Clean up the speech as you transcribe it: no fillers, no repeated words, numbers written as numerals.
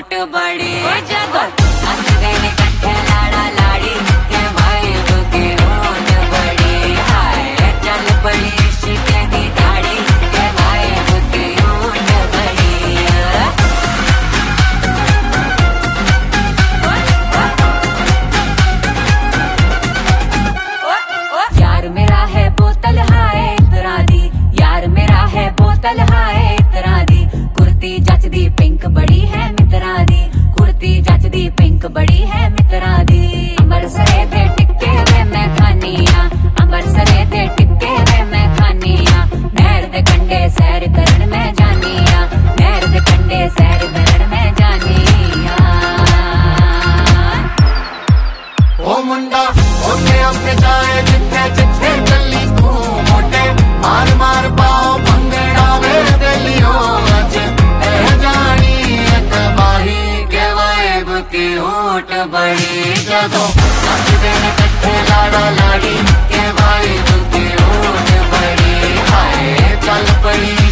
ऊट बड़ी जदों नचदे ने कट्ठे लाड़ा लाड़ी के वाइब की ऊट बड़ी हाय चल पड़ी इश्क दी गाड़ी के वाइब की ऊट बड़ी यार मेरा है बोतल हाय इतरा दी यार मेरा है बोतल हाय इतरा दी कुर्ती जचदी पिंक बड़ी है मित्रा दी कुर्ती जचदी पिंक बड़ी है मित्रा दी अमरसरे दे टिक्के वे मैं खानिया अमरसरे दे टिक्के वे मैं खानिया नहर दे कंडे सैर करन मैं जानिया नहर दे कंडे सैर करन मैं जानिया ओ मुंडा ओने अपने जाए जिथे जिथे चली तू मोटे मार मार पाओ भंगड़ा वे दिलियो अज ए जानी एक बाही के वाइब की ऊट बड़ी जदों नचदे ने कट्ठे लाड़ा लाड़ी के वाइब की ऊट बड़ी हाय चल पड़ी